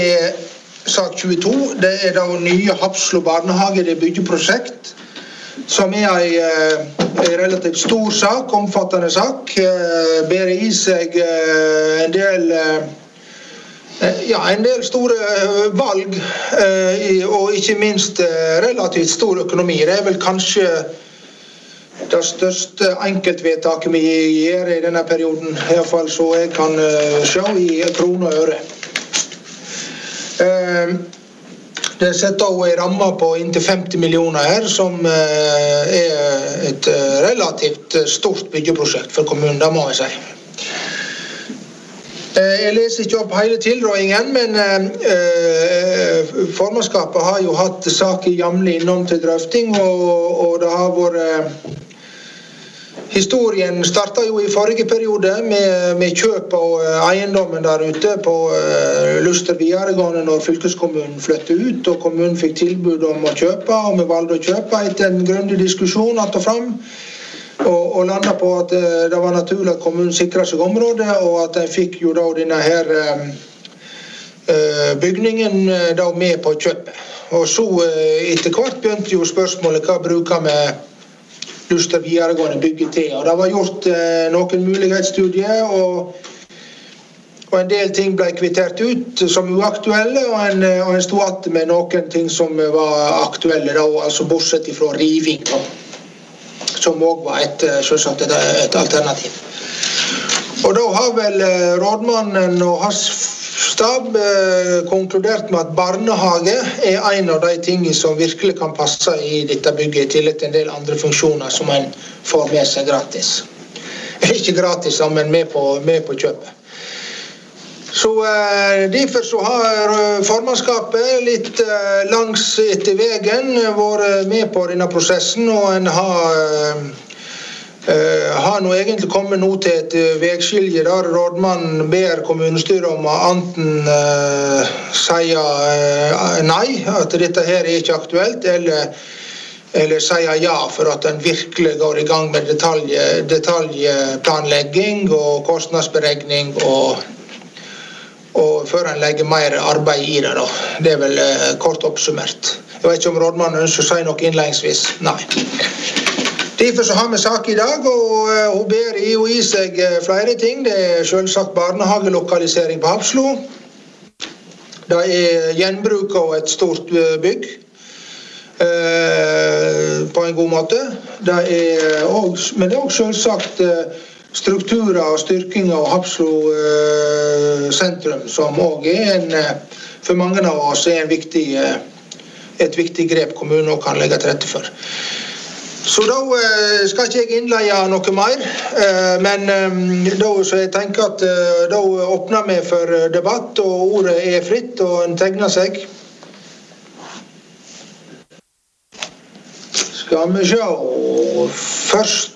Sak 22, det da nye Hafslo barnehage, det byggeprosjekt, som en relativt stor sak, omfattende sak, bærer i seg en del store valg, og ikke minst relativt stor økonomi. Det vel kanskje det største enkeltvedtaket vi gjør i denne perioden, I hvert fall så jeg kan se I kroner og øre. Det setter også en ramme på inntil 50 millioner her, som et relativt stort byggeprosjekt for kommunen, det må jeg si. Jeg leser ikke opp hele tilrådingen, men formannskapet har jo hatt saker jevnlig innom til drøfting, og det har vært Historien startet jo I forrige periode med kjøp av eiendommen der ute på Luster videregående når fylkeskommunen flyttet ut, og kommunen fikk tilbud om å kjøpe, og vi valgte å kjøpe etter en grundig diskusjon att og fram, og landet på at det var naturlig at kommunen sikret seg området, og at de fikk jo da denne her bygningen da med på kjøpet. Og så etter hvert begynte jo spørsmålet hva bruker vi Luster videregående bygget til, og det var gjort noen mulighetsstudier, og en del ting ble kvittert ut som uaktuelle, og en stod att med noen ting som var aktuelle, da, altså bortsett fra riving, som også var selvsagt et alternativ. Og da har vel rådmannen og hans stab konkludert med at barnehage en av de tingene som virkelig kan passe I dette bygget, I tillegg til en del andre funksjoner som en får med seg gratis. Ikke gratis, men med på kjøpet. Så derfor så har formannskapet litt langs etter veien vært med på denne prosessen, og en har nå egentlig kommet nå til et vegskilje der rådmannen ber kommunestyret om å enten sier nei, at dette her ikke aktuelt, eller sier ja for at den virkelig går I gang med detaljplanlegging og kostnadsberegning og før en legger mer arbeid I det da. Det vel kort oppsummert. Jeg vet ikke om rådmannen ønsker å si noe innledningsvis. Nei. Derfor så har vi sak I dag, og hun ber jo I seg flere ting. Det selvsagt barnehagelokalisering på Hafslo. Det gjenbruk av et stort bygg på en god måte. Men det også selvsagt strukturer og styrking av Hafslo sentrum, som også for mange av oss et viktig grep kommunen kan legge til rette for. Så da skal ikke jeg innleie noe mer, men da så jeg tenker at da åpner vi for debatt, og ordet fritt, og en tegner seg. Skal vi se først.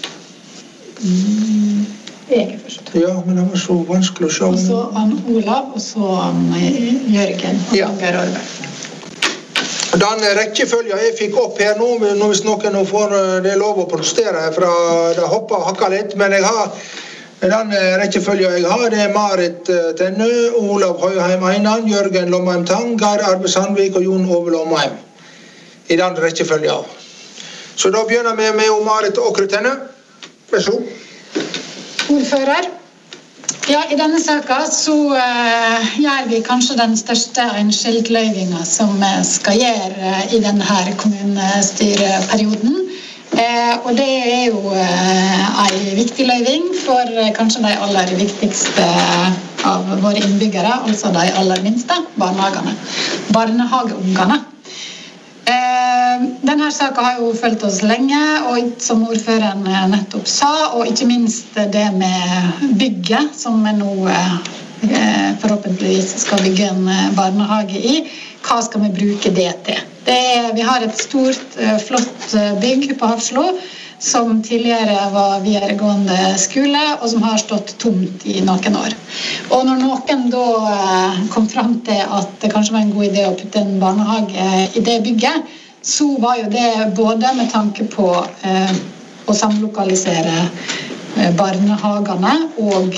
Jeg først. Ja, men det var så vanskelig å se. Og så Olav, og så Jørgen, og Geir Arve. Den rekkefølgen jeg fikk opp her nå, hvis noen får det lov å protestere fra det hoppet og hakket litt, men jeg har den rekkefølgen jeg har, det Marit Tennø, Olav Høyheim Einan, Jørgen Lomheim Tang, Geir Arve Sandvik og Jon Ove Lomheim I den rekkefølgen. Så da begynner vi med Marit Åkre Tennø. Vær så god. Ordfører. Ja, I denne saken så gjør vi kanskje den største enskildløyvingen som vi skal gjøre I denne her kommunestyreperioden. Og det jo en viktig løyving for kanskje de aller viktigste av våre innbyggere, altså de aller minste barnehageungene. Denne saken har jo følt oss lenge, og som ordføreren nettopp sa, og ikke minst det med bygget, som vi nå forhåpentligvis skal bygge en barnehage I. Hva skal vi bruke det til? Vi har et stort, flott bygg på Hafslo, som tidligere var videregående skole, og som har stått tomt I noen år. Og når noen da kom frem til at det kanskje var en god idé å putte en barnehage I det bygget, så var jo det både med tanke på å samlokalisere barnehagene og på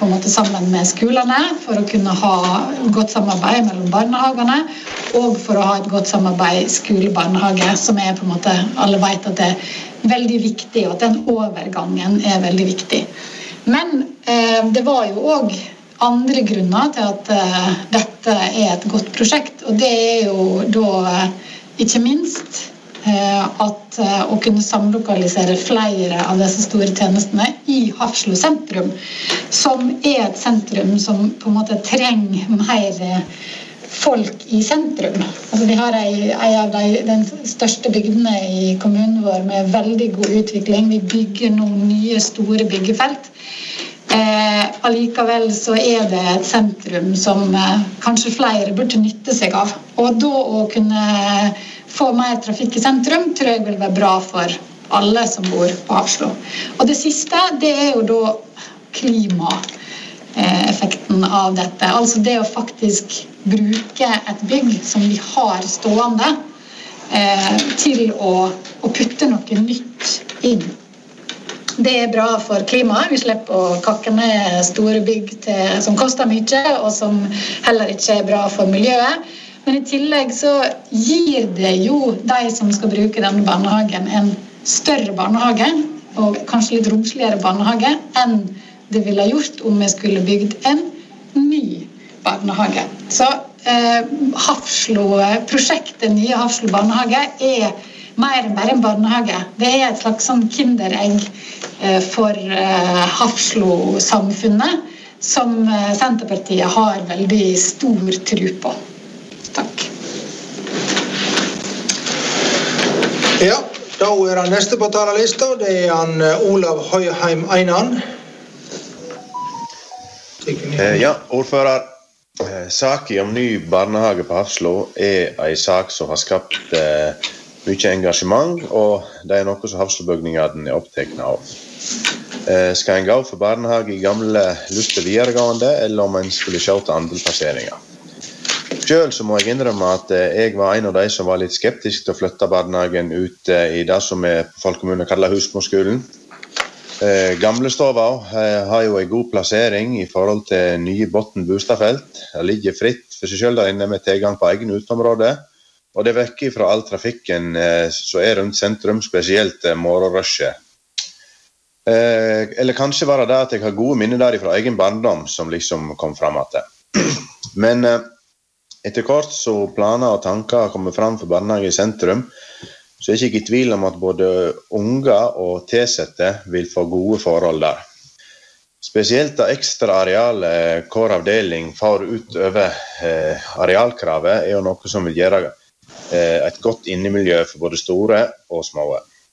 på en måte sammen med skolene for å kunne ha godt samarbeid mellom barnehagene og for å ha et godt samarbeid skole-barnehage, som på en måte, alle vet at det veldig viktig, og at den overgangen veldig viktig. Men det var jo også andre grunner til at dette et godt prosjekt, og det jo da ikke minst at å kunne samlokalisere flere av disse store tjenestene i Hafslo sentrum, som et sentrum som på en måte trenger mer folk i sentrum. Altså, vi har en av den største bygdene i kommunen vår med veldig god utvikling. Vi bygger noen nye store byggefelt. Allikevel så det et sentrum som kanskje flere burde nytte seg av. Og da å kunne få mer trafikk i sentrum tror jeg vil være bra for alle som bor på Hafslo. Og det siste, det jo da klimaeffekten av dette. Altså det å faktisk bruke et bygg som vi har stående til å putte noe nytt inn. Det bra for klimaet. Vi slipper å kakke ned store bygg som koster mye, og som heller ikke bra for miljøet. Men i tillegg så gir det jo de som skal bruke denne barnehagen en større barnehage, og kanskje litt romsligere barnehage, enn det ville gjort om vi skulle bygd en ny barnehage. Så prosjektet Nye Hafslo barnehage mer enn bare en barnehage. Det et slags sånn kinderegg for Hafslo-samfunnet, som Senterpartiet har veldig stor tro på. Takk. Ja, da han neste på talerlista, det han Olav Høyheim Einan. Ja, ordfører. Saken om ny barnehage på Hafslo en sak som har skapt mye engasjement, og det noe som Hafslobygningen opptatt av. Skal en gå for barnehage i gamle Luster videregående, eller om en skulle se til andre plasseringer? Selv så må jeg innrømme at jeg var en av de som var litt skeptisk til å flytte barnehagen ut i det som på folkemunne kaller Husmorskolen. Gamlestova har jo en god plassering i forhold til nye Botten Bostadfelt. Det ligger fritt for seg selv der inne med tilgang på egen uteområde, og det vekker fra all trafikken som rundt sentrum, spesielt morgenrushet. Eller kanskje var det at jeg har gode minner der fra egen barndom som liksom kom frem til. Men etter kort så planer og tanker kommer frem for barnehage i sentrum, så jeg ikke i tvil om at både unger og tilsette vil få gode forhold der. Spesielt det ekstra arealet hver avdeling får utover arealkravet jo noe som vil gjøre et godt innemiljø for både store og små.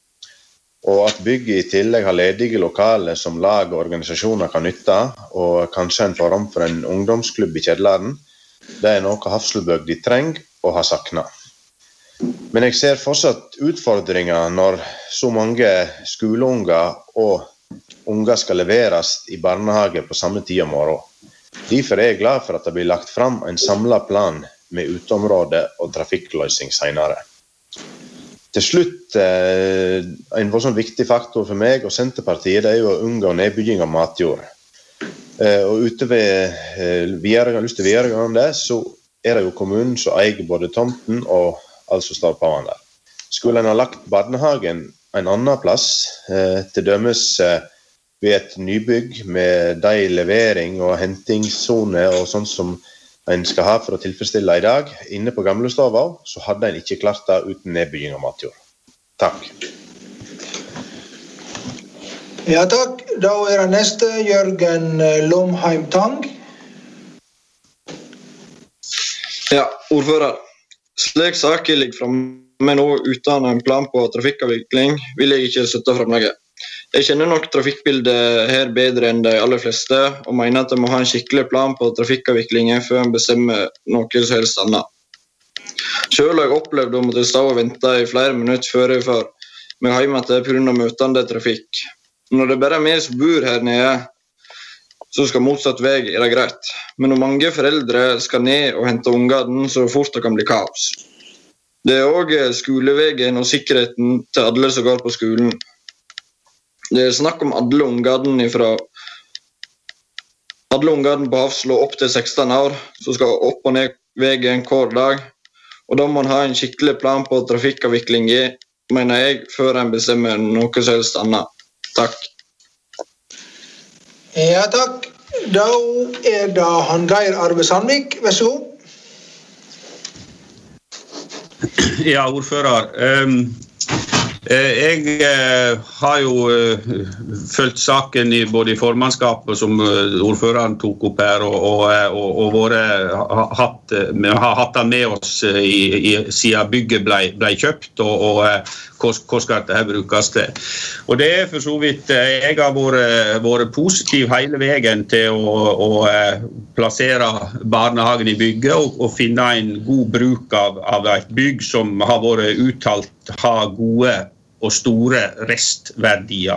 Og at bygget i tillegg har ledige lokaler som lag og organisasjoner kan nytte, og kanskje en form for en ungdomsklubb i kjelleren, det noe Hafslobygd trenger og har saknet. Men jeg ser fortsatt utfordringer når så mange skoleunger og unger skal leveres i barnehage på samme tid om morgenen. Derfor jeg glad for at det blir lagt fram en samlet plan med uteområde og trafikkløsning senere. Til slutt, en sånn viktig faktor for meg og Senterpartiet det jo å unngå nedbygging av matjord. Og ute ved videregående så det jo kommunen som eier både tomten og alt som står på den der. Skulle en ha lagt barnehagen en annen plass, til dømes ved et nybygg med de levering og hentingszone og sånn som en skal ha for å tilfredsstille i dag, inne på Gamlestova, så hadde en ikke klart det uten nedbygging av matjord. Takk. Ja, takk. Da det neste Jørgen Lomheim Tang. Ja, ordfører. Slik saken ligger fremme nå uten en plan på trafikkavvikling, vil jeg ikke støtte framlegget. Jeg kjenner nok trafikkbildet her bedre enn de aller fleste, og mener at jeg må ha en skikkelig plan på trafikkavviklingen før en bestemmer noe som helst annet. Selv har jeg opplevd å måtte stå og vente i flere minutter før jeg får meg hjem etter på grunn av møtende trafikk. Når det bare vi som bor her nede, så skal motsatt vei det greit. Men når mange foreldre skal ned og hente ungene, så fort det kan bli kaos. Det også skoleveien og sikkerheten til alle som går på skolen. Det snakk om alle ungene fra alle ungene på Hafslo opp til 16 år, som skal opp og ned veien hver dag. Og da må man ha en skikkelig plan på trafikkavvikling, mener jeg, før en bestemmer noe som helst annet. Takk. Ja, takk. Da det han Geir Arve Sandvik, vær så god. Ja, ordfører. Jeg har jo følt saken både i formannskapet som ordføreren tok opp her og vi har hatt den med oss siden bygget ble kjøpt og hva skal dette brukes til. Og det for så vidt, jeg har vært positiv hele veien til å plassere barnehagen i bygget og finne en god bruk av et bygg som har vært uttalt ha gode og store restverdier.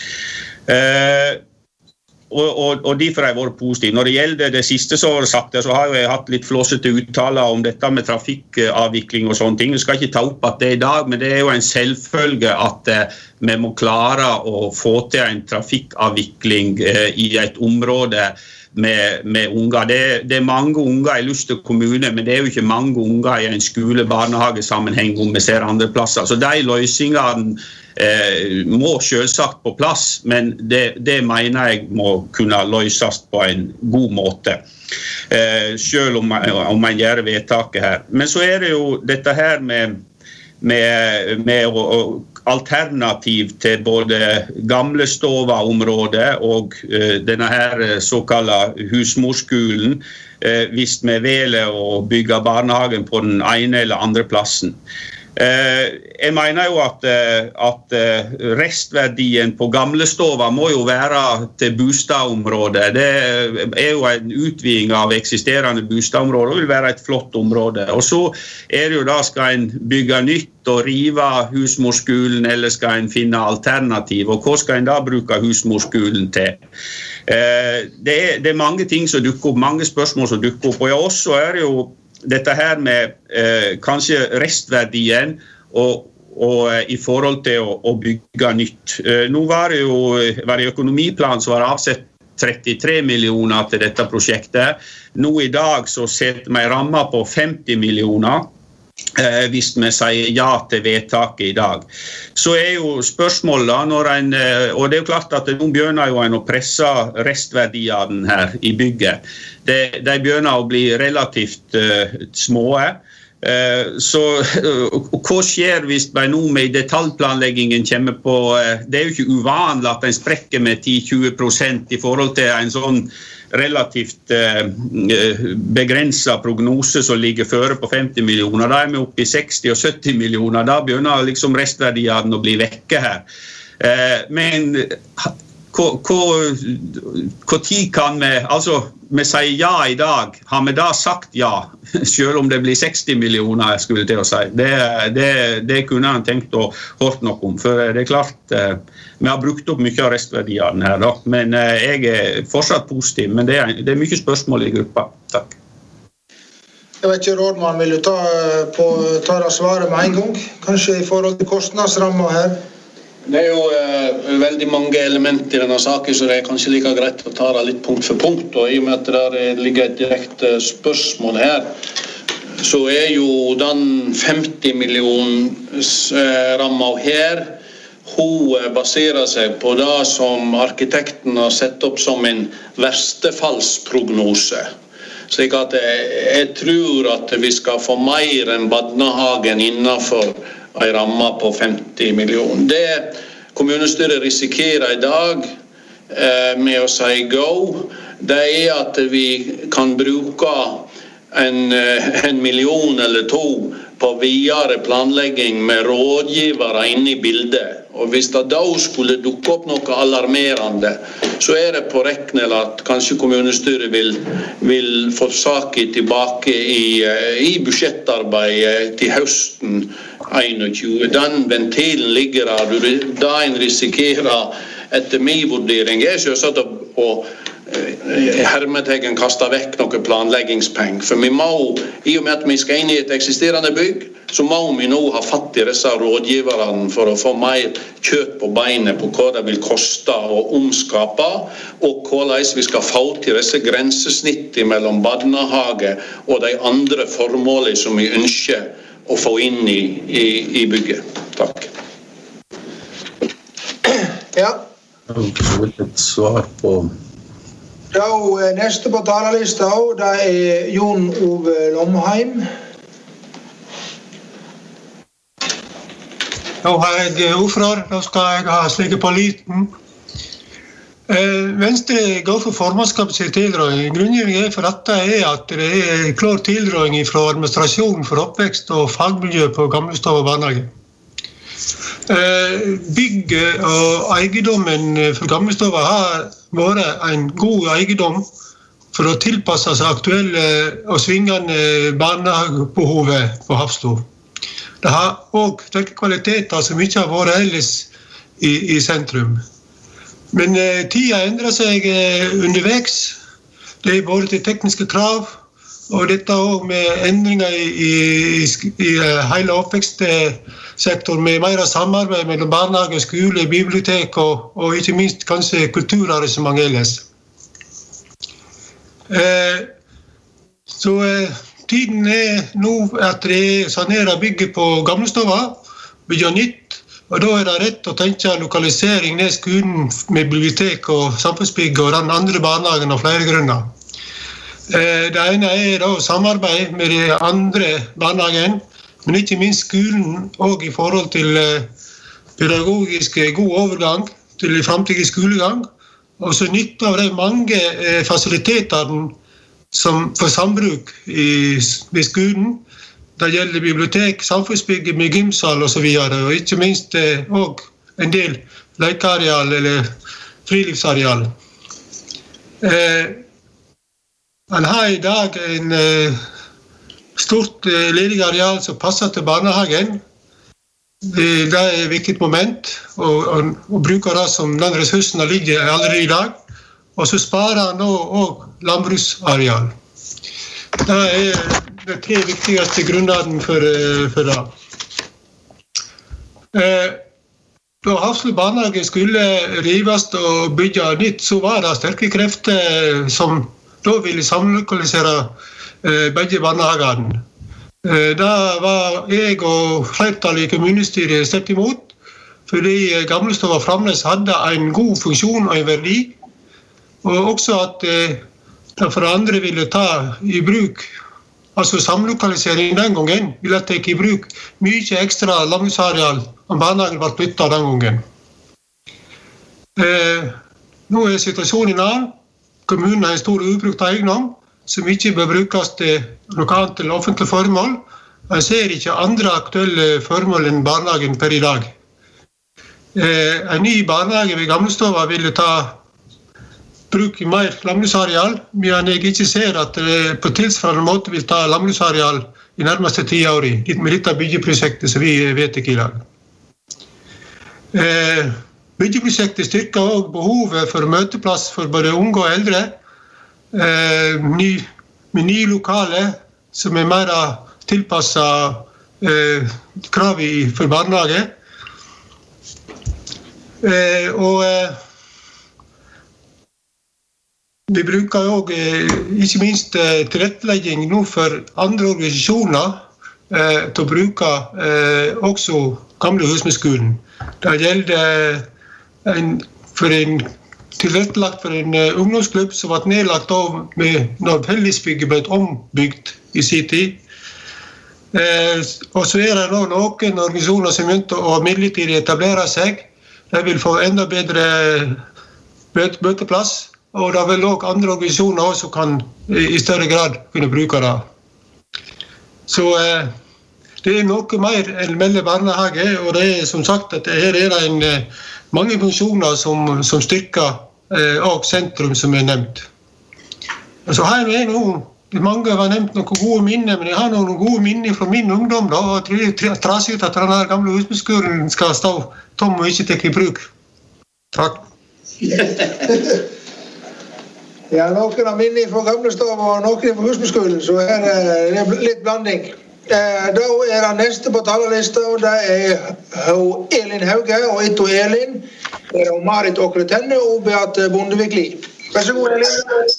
Og derfor har jeg vært positiv. Når det gjelder det siste som var sagt, så har jeg hatt litt flåsete uttaler om dette med trafikkavvikling og sånne ting. Jeg skal ikke ta opp at det i dag, men det er jo en selvfølge at vi må klare å få til en trafikkavvikling i et område med unger. Det er mange unger i Luster kommune, men det er jo ikke mange unger i en skole-barnehagesammenheng om vi ser andre plasser. Så de løsningene må selvsagt på plass, men det mener jeg må kunne løses på en god måte. Selv om man gjør vedtaket her. Men så er det jo dette her med alternativ til både Gamlestova-området og denne her såkalte husmorskolen, hvis vi velger å bygge barnehagen på den ene eller andre plassen. Jeg mener jo at restverdien på Gamlestova må jo være til bostadområdet. Det er jo en utviding av eksisterende bostadområde og vil være et flott område. Og så er det jo da, skal en bygge nytt og rive husmorskolen, eller skal en finne alternativ, og hva skal en da bruke husmorskolen til? Det er mange ting som dukker opp, mange spørsmål som dukker opp, og også er det jo dette her med kanskje restverdien og i forhold til å bygge nytt. Nå var det jo i økonomiplanen som var avsett 33 millioner til dette prosjektet. Nå i dag så setter vi rammer på 50 millioner. Hvis vi sier ja til vedtaket i dag. Så er jo spørsmålet og det er jo klart at nå begynner jo en å presse restverdiene her i bygget. De begynner å bli relativt små. Så hva skjer hvis bare nå med detaljplanleggingen kommer på, det er jo ikke uvanlig at en sprekker med 10-20% i forhold til en sånn relativt begrenset prognose som ligger føre på 50 millioner. Da er vi oppe i 60 og 70 millioner. Da begynner liksom restverdiene å bli vekke her. Men hva tid kan vi, altså vi sier ja i dag, har vi da sagt ja, selv om det blir 60 millioner, skulle jeg til å si. Det kunne han tenkt å hørt noe om, for det er klart, vi har brukt opp mye av restverdiene her, da. Men jeg er fortsatt positiv, men det er mye spørsmål i gruppa. Takk. Jeg vet ikke, rådmann, vil du ta det svaret med en gang? Kanskje i forhold til kostnadsrammer her? Det er jo veldig mange elementer i denne saken, så det er kanskje like greit å ta det litt punkt for punkt. Og i og med at det ligger et direkte spørsmål her, så er jo den 50 millions rammen her, hun baserer seg på det som arkitekten har sett opp som en verstefallsprognose. Slik at jeg tror at vi skal få mer enn Badnahagen innenfor en ramme på 50 millioner. Det kommunestyret risikerer i dag med å si go, det er at vi kan bruke en million eller to på videre planlegging med rådgivere inne i bildet. Og hvis det da skulle dukke opp noe alarmerende, så er det på reknel at kanskje kommunestyret vil få saken tilbake i budsjettarbeidet til høsten 21. Den ventilen ligger der, da en risikerer etter min vurdering er selvsagt å hermetegn kaste vekk noen planleggingspenger. For vi må, i og med at vi skal inn i et eksisterende bygg, så må vi nå ha fatt i disse rådgiverne for å få mer kjøtt på beinet på hva det vil koste å omskape, og hvordan vi skal få til disse grensesnittene mellom barnehage og de andre formålene som vi ønsker å få inn i bygget. Takk. Ja. Et svar på... Da neste på talerlista, det Jon Ove Lomheim. Da har jeg ordfører, da skal jeg ha slike på liten. Venstre går for formannskapet sin tilråding. Grunngjøringen for dette at det klar tilråding fra administrasjonen for oppvekst og fagmiljø på Gamlestova barnehage. Bygget og eiendommen for Gamlestova har vært en god eiendom for å tilpasse seg aktuelle og svingende barnehagebehovet på Hafslo. Det har også sterke kvaliteter som ikke har vært ellers i sentrum. Men tida endrer seg underveis. Det både til tekniske krav, og dette også med endringer i hele oppvekstsektoren, med mer samarbeid mellom barnehage, skole, bibliotek og ikke minst kanskje kulturarrangement ellers. Så tiden nå at det sanerer bygget på Gamlestova, bygger nytt, og da det rett å tenke lokalisering ned skolen med bibliotek og samfunnsbygg og den andre barnehagen av flere grunner. Det ene da samarbeid med de andre barnehagen, men ikke minst skolen og i forhold til pedagogisk god overgang til fremtidig skolegang, og så nytte av de mange fasilitetene som for sambruk ved skolen. Det gjelder bibliotek, samfunnsbygg med gymsal og så videre, og ikke minst også en del lekeareal eller friluftsareal. Man har i dag en stort ledig areal som passer til barnehagen. Det et viktig moment, og bruker det som den ressursen ligger allerede i dag. Og så sparer han også landbruksareal. Det de 3 viktigste grunnene for det. Da Hafslo barnehage skulle rives og bygge nytt, så var det sterke krefter som da ville samlokalisere begge barnehagene. Da var jeg og flertallet i kommunestyret sterkt imot, fordi Gamlestova fremdeles hadde en god funksjon og en verdi, og også at det for andre ville ta i bruk, altså samlokalisering den gangen, ville ta i bruk mye ekstra landbruksareal om barnehagen var flyttet den gangen. Nå situasjonen en annen. Kommunen har en stor ubrukt eiendom som ikke bør brukes til noe annet til offentlig formål. Jeg ser ikke andre aktuelle formål enn barnehagen per i dag. En ny barnehage ved Gamlestova ville bruke mer landbruksareal, men jeg ikke ser at det på tilsvarende måte vil ta landbruksareal i nærmeste 10 år med dette byggeprosjektet som vi vet ikke i dag. Byggeprosjektet styrker også behovet for møteplass for både unge og eldre, med nye lokale som mer tilpasset krav for barnehage. Og vi bruker også ikke minst tilrettelegging nå for andre organisasjoner til å bruke også Gamle Husmødskolen. Det gjelder tilrettelagt for en ungdomsklubb som var nedlagt når fellesbygget ble ombygd i sin tid. Og så det nå noen organisasjoner som begynte å midlertidig etablere seg. De vil få enda bedre møteplass, og det vil også andre organisasjoner som kan i større grad kunne bruke det. Så det noe mer enn Melle barnehage, og det som sagt at her det mange funksjoner som styrker og sentrum som nevnt. Og så har jeg mange har nevnt noen gode minner, men jeg har noen gode minner fra min ungdom da, og det trasig ut at denne Gamle Husmødskolen skal stå tom og ikke take i bruk. Takk. Ja, noen av mine fra Gamlestad og noen fra Husbyskolen, så her det litt blanding. Da det neste på talerlista, og det Elin Hauge, og etter Elin det Marit Åkre-Tenne og Beate Bondevik-Lie. Vær så god, Elin.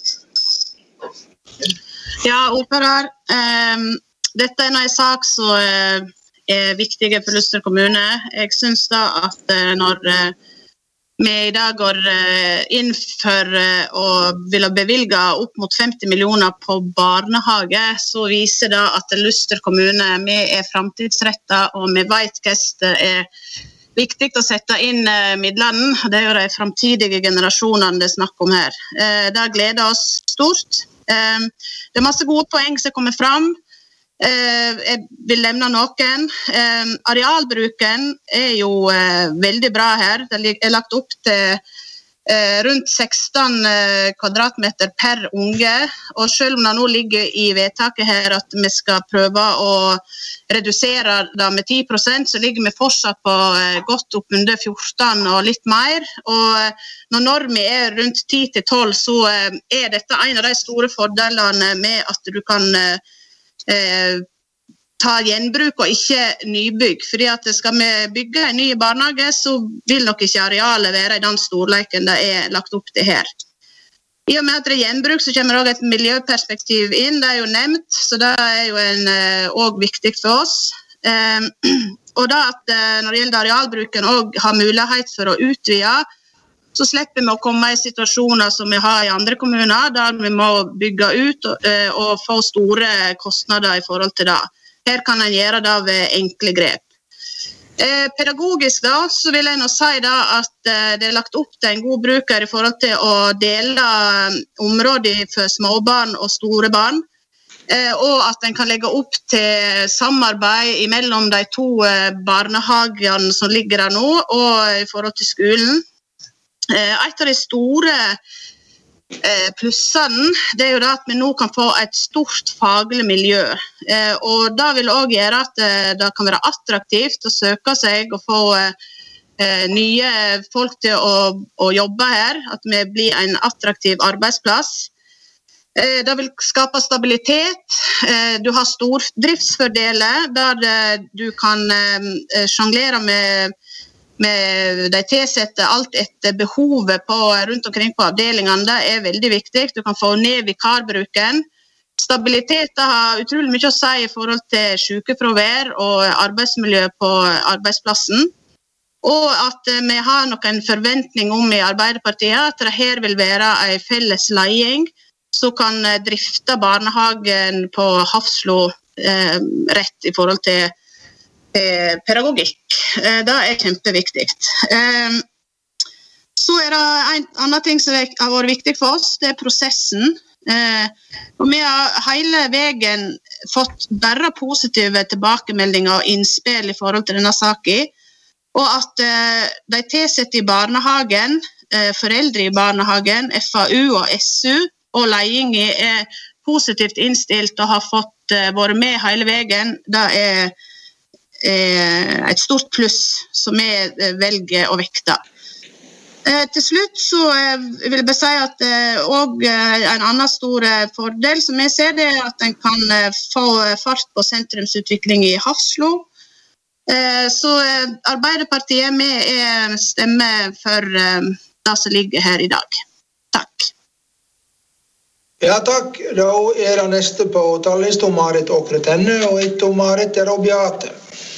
Ja, ordfører. Dette en sak som viktig for Luster kommune. Jeg synes da at når vi I dag går inn for å ville bevilge opp mot 50 millioner på barnehage, så viser det at Luster kommune vi fremtidsrettet, og vi vet hva det viktig å sette inn midlene. Det jo de fremtidige generasjonene det snakker om her. Det gleder oss stort. Det masse gode poeng som kommer fram. Jeg vil nevne noen. Arealbruken jo veldig bra her. Det lagt opp til rundt 16 kvadratmeter per unge, og selv om det nå ligger I vedtaket her at vi skal prøve å redusere det med 10%, så ligger vi fortsatt på godt opp under 14 og litt mer, og når normen rundt 10-12, så dette en av de store fordelene med at du kan ta gjenbruk og ikke nybygg, fordi at skal vi bygge en ny barnehage, så vil nok ikke arealet være I den storleiken det lagt opp til her. I og med at det gjenbruk, så kommer også et miljøperspektiv inn, det jo nevnt, så det jo også viktig for oss. Og da at når det gjelder arealbruken også har mulighet for å utvide, så slipper vi å komme I situasjoner som vi har I andre kommuner, der vi må bygge ut og få store kostnader I forhold til det. Her kan en gjøre det ved enkle grep. Pedagogisk da, så vil jeg nå si da at det lagt opp til en god bruker I forhold til å dele områder for småbarn og store barn, og at en kan legge opp til samarbeid mellom de to barnehagene som ligger der nå, og I forhold til skolen. Et av de store plussene, det jo da at vi nå kan få et stort faglig miljø, og det vil også gjøre at det kan være attraktivt å søke seg og få nye folk til å jobbe her, at vi blir en attraktiv arbeidsplass. Det vil skape stabilitet, du har stordriftsfordeler der du kan sjonglere med de tilsette alt etter behovet rundt omkring på avdelingene, det veldig viktig. Du kan få ned vikarbruken. Stabilitet har utrolig mye å si I forhold til sykefravær og arbeidsmiljø på arbeidsplassen. Og at vi har noen forventning om I Arbeiderpartiet at det her vil være en felles leding som kan drifte barnehagen på Hafslo rett I forhold til pedagogikk. Det kjempeviktig. Så det en annen ting som har vært viktig for oss, det prosessen. Og vi har hele veien fått bare positive tilbakemeldinger og innspill I forhold til denne saken, og at de tilsette I barnehagen, foreldre I barnehagen, FAU og SU, og ledingen positivt innstilt og har fått vært med hele veien, det et stort pluss som vi velger å vekte. Til slutt så vil jeg bare si at en annen stor fordel som jeg ser det at en kan få fart på sentrumsutvikling I Hafslo. Så Arbeiderpartiet vi stemmer for det som ligger her I dag. Takk. Ja, takk. Da det neste på talerlisten Marit Åkre-Tenne, og etter Marit det Beate.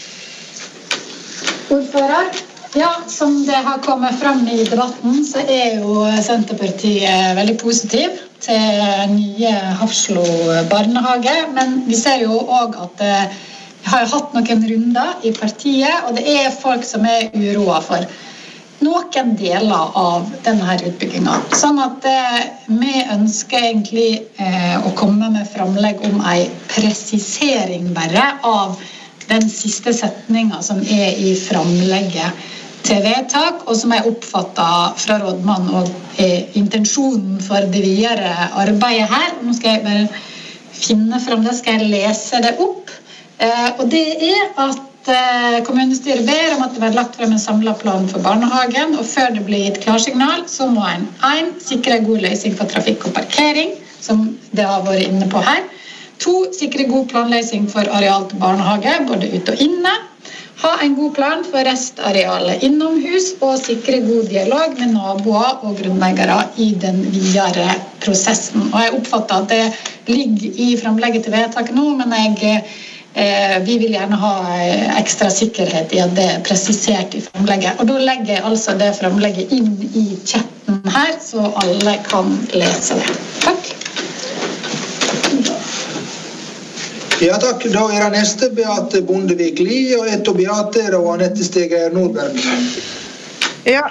Ordfører, ja, som det har kommet frem I debatten, så jo Senterpartiet veldig positiv til nye Hafslo barnehage, men vi ser jo også at vi har hatt noen runder I partiet, og det folk som uroa for noen deler av denne utbyggingen. Sånn at vi ønsker egentlig å komme med framlegg om en presisering bare av den siste setningen som I framlegget til vedtak, og som jeg oppfattet fra rådmann og intensjonen for det videre arbeidet her. Nå skal jeg bare finne frem det, skal jeg lese det opp. Og det at kommunestyret ber om at det blir lagt frem en samlet plan for barnehagen, og før det blir gitt klarsignal, så må en sikre god løsning for trafikk og parkering, som det har vært inne på her. 2, sikre god planløsning for areal til barnehage, både ute og inne. Ha en god plan for restarealet innomhus, og sikre god dialog med naboer og grunnleggere i den videre prosessen. Og jeg oppfatter at det ligger i fremlegget til vedtaket nå, men vi vil gjerne ha ekstra sikkerhet i at det presisert i fremlegget. Og da legger jeg altså det fremlegget inn i chatten her, så alle kan lese det. Takk. Ja, takk. Da det neste Beate Bondevik Lie, og etter Beate og Anette Steger Nordberg. Ja.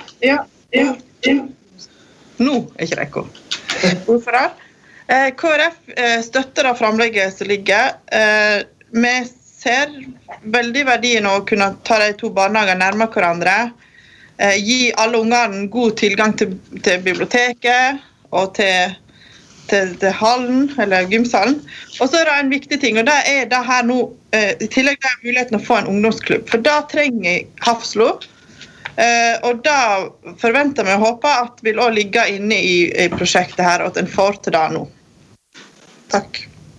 Nå ikke rekka. Ordfører. KrF støtter da fremlegget som ligger. Vi ser veldig verdien av å kunne ta de 2 barnehagene nærmere hverandre, gi alle ungene god tilgang til biblioteket og til hallen, eller gymsalen. Og så det en viktig ting, og det det her nå, i tillegg det muligheten å få en ungdomsklubb, for da trenger Hafslo, og da forventer vi og håper at vi også ligger inne i prosjektet her, og at en får til det nå. Takk.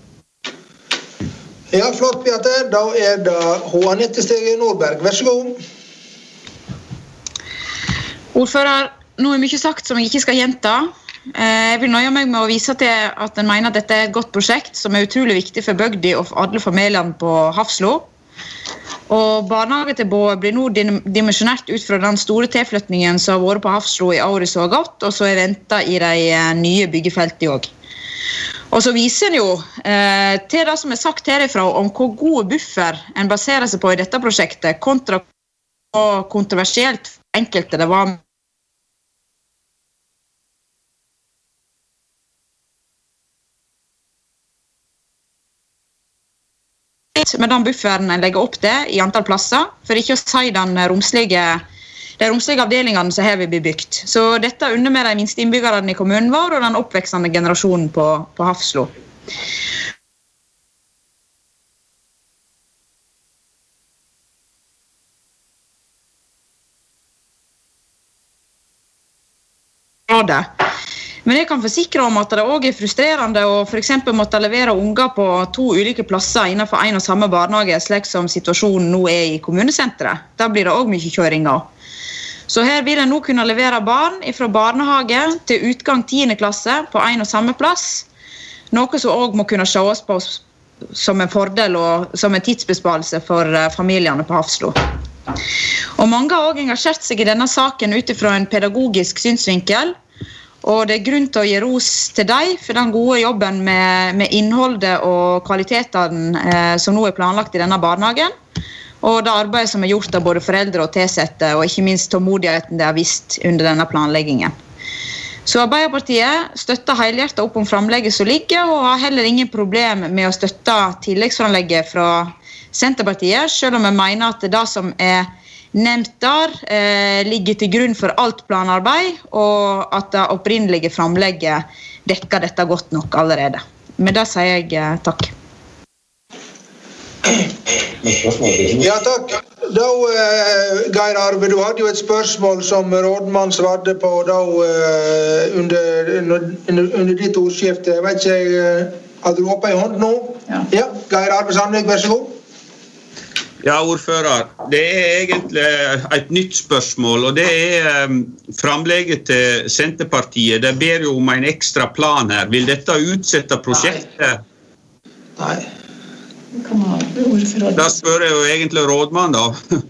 Ja, flott, Beate. Da det Anette Steger Nordberg. Vær så god. Ordfører, nå mye sagt som jeg ikke skal gjenta. Jeg vil nøye meg med å vise til at en mener at dette et godt prosjekt som utrolig viktig for bygda og for alle familiene på Hafslo. Og barnehagetilbudet blir nå dimensjonert ut fra den store tilflytningen som har vært på Hafslo i året så godt, og så ventet i de nye byggefeltene også. Og så viser en jo til det som sagt herifra om hvor gode buffer en baserer seg på i dette prosjektet, kontra hvor kontroversielt enkelte det var. Med den bufferen en legger opp det i antall plasser, for ikke å si de romslige avdelingene som her vil bli bygd. Så dette unner med de minste innbyggerne i kommunen vår og den oppveksende generasjonen på Hafslo. Men jeg kan forsikre om at det også frustrerende å for eksempel måtte levere unger på 2 ulike plasser innenfor en og samme barnehage, slik som situasjonen nå i kommunesenteret. Da blir det også mye kjøringer. Så her vil en nå kunne levere barn fra barnehage til utgang 10. klasse på en og samme plass, noe som også må kunne ses på som en fordel og som en tidsbesparelse for familiene på Hafslo. Og mange har også engasjert seg i denne saken ut fra en pedagogisk synsvinkel, og det grunn til å gi ros til deg for den gode jobben med innholdet og kvaliteten som nå planlagt i denne barnehagen, og det arbeidet som gjort av både foreldre og tilsette, og ikke minst tålmodigheten det har vist under denne planleggingen. Så Arbeiderpartiet støtter helhjertet opp om framlegget som ligger, og har heller ingen problem med å støtte tilleggsframlegget fra Senterpartiet, selv om jeg mener at det som nevnt der ligger til grunn for alt planarbeid, og at det opprinnelige framlegget dekker dette godt nok allerede. Med det sier jeg takk. Ja, takk. Da, Geir Arve, du hadde jo et spørsmål som rådmann svarte på da, under ditt ordskifte. Jeg vet ikke, hadde du oppe i hånd nå? Ja, Geir Arve Sandvik, vær så god. Ja, ordfører. Det egentlig et nytt spørsmål, og det framlegget til Senterpartiet. Det ber jo om en ekstra plan her. Vil dette utsette prosjektet? Nei. Da spør jeg jo egentlig rådmann da.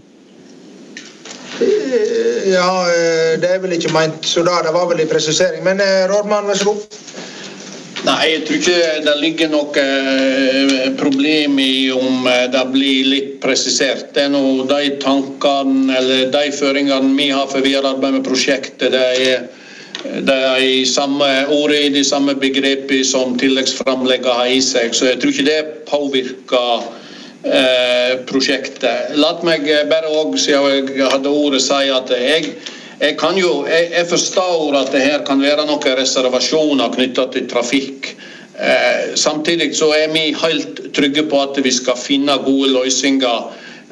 Ja, det vel ikke meint, så da det var vel i presisering. Men rådmann, vær så god. Nei, jeg tror ikke det ligger noe problem i om det blir litt presisert. Det nå de tankene eller de føringene vi har for videre arbeid med prosjektet, det i samme ordet, i de samme begrepene som tilleggsframlegget har i seg, så jeg tror ikke det påvirker prosjektet. La meg bare også, siden jeg hadde ordet, si at jeg forstår at det her kan være noen reservasjoner knyttet til trafikk. Samtidig så vi helt trygge på at vi skal finne gode løsninger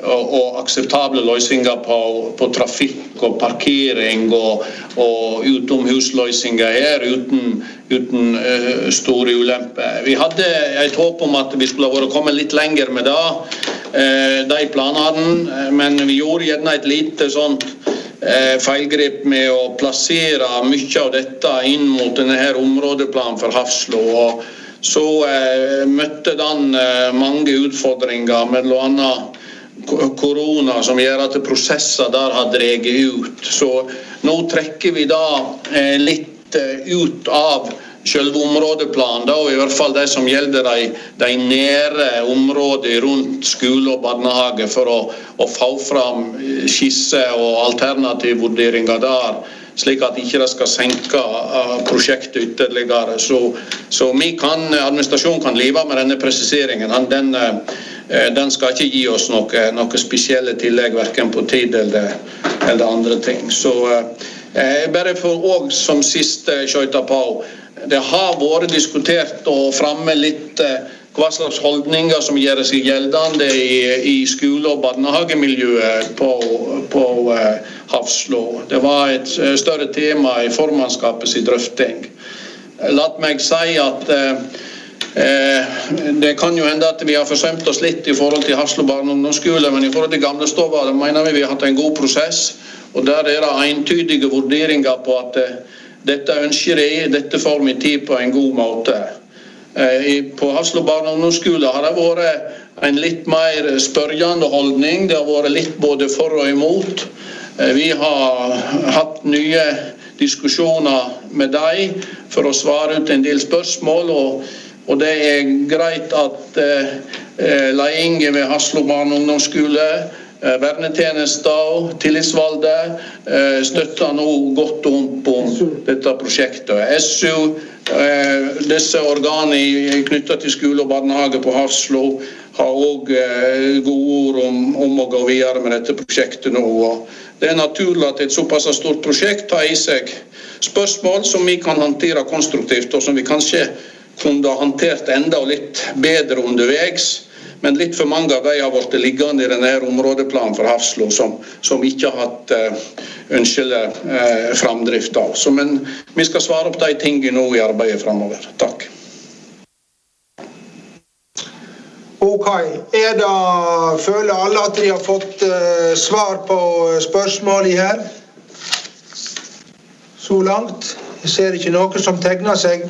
og akseptable løsninger på trafikk og parkering og utomhusløsninger her uten store ulemper. Vi hadde et håp om at vi skulle ha kommet litt lenger med de planene, men vi gjorde gjerne et lite sånt feilgrep med å plassere mye av dette inn mot denne her områdeplanen for Hafslo, og så møtte den mange utfordringer, med blant annet korona, som gjør at prosesser der har dreget ut. Så nå trekker vi da litt ut av selve områdeplanen, og i hvert fall det som gjelder de nære områdene rundt skole og barnehage, for å få fram skisser og alternativvurderinger der, slik at ikke det skal senke prosjektet ytterligere. Så administrasjonen kan leve med denne presiseringen. Den skal ikke gi oss noe spesielle tillegg, hverken på tid eller andre ting. Så bare for også som siste skjøyta på, det har vært diskutert og fremme litt hva slags holdninger som gjør seg gjeldende i skole- og barnehagemiljøet på Hafslo. Det var et større tema i formannskapets drøfting. La meg si at det kan jo hende at vi har forsømt oss litt i forhold til Hafslo barne- og ungdomsskole, men i forhold til Gamlestova mener vi har hatt en god prosess, og der det entydige vurderinger på at dette ønsker jeg, dette får vi tid på en god måte. På Hafslo barne- og ungdomsskole har det vært en litt mer spørjende holdning, det har vært litt både for og imot. Vi har hatt nye diskusjoner med dem for å svare ut en del spørsmål, og det greit at ledingen ved Hafslo barne- og ungdomsskole, vernetjenester og tillitsvalgte støtter nå godt om dette prosjektet. SU, disse organene knyttet til skole og barnehage på Hafslo, har også gode ord om å gå videre med dette prosjektet nå. Og det naturlig at et såpass stort prosjekt tar i seg spørsmål som vi kan håndtere konstruktivt, og som vi kanskje kunne ha håndtert enda litt bedre underveis, men litt for mange av de har vært liggende i denne områdeplanen for Hafslo som ikke har hatt ønskelig framdrift av. Men vi skal svare opp de tingene nå i arbeidet fremover. Takk. Ok, føler alle at de har fått svar på spørsmål i her? Så langt? Jeg ser ikke noe som tegner seg.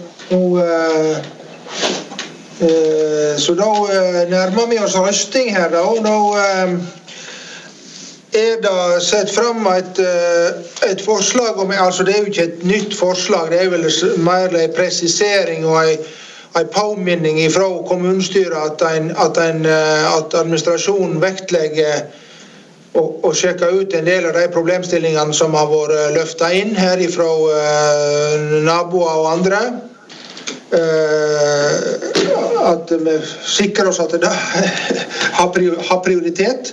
Så da nærmer vi oss røsting her da, og da det sett frem et forslag om, altså det jo ikke et nytt forslag, det vel mer en presisering og en påminning fra kommunestyret at administrasjonen vektlegger og sjekker ut en del av de problemstillingene som har vært løftet inn her fra naboer og andre. At vi sikrer oss at det har prioritet.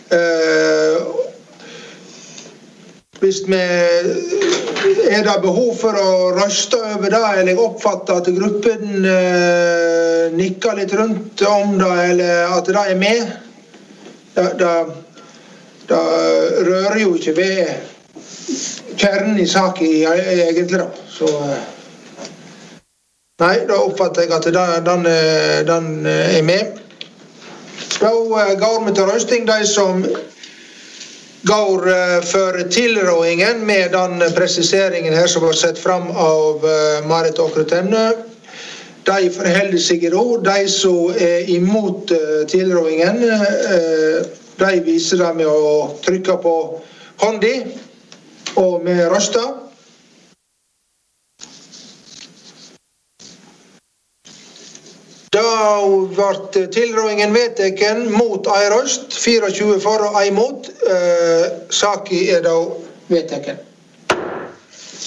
Hvis vi det behov for å røste over det, eller jeg oppfatter at gruppen nikker litt rundt om det, eller at det med, det rører jo ikke ved kjernen i saken egentlig da. Så nei, da oppfatter jeg at den med. Da går vi til røsting. De som går for tilrådingen med den presiseringen her som var sett frem av Marit Åkre Temne, de forholder seg i ro. De som imot tilrådingen, de viser det med å trykke på hånda og med røster. Da ble tilrådingen vedteken mot ei røst, 24 for og ei mot. Saken da vedteken.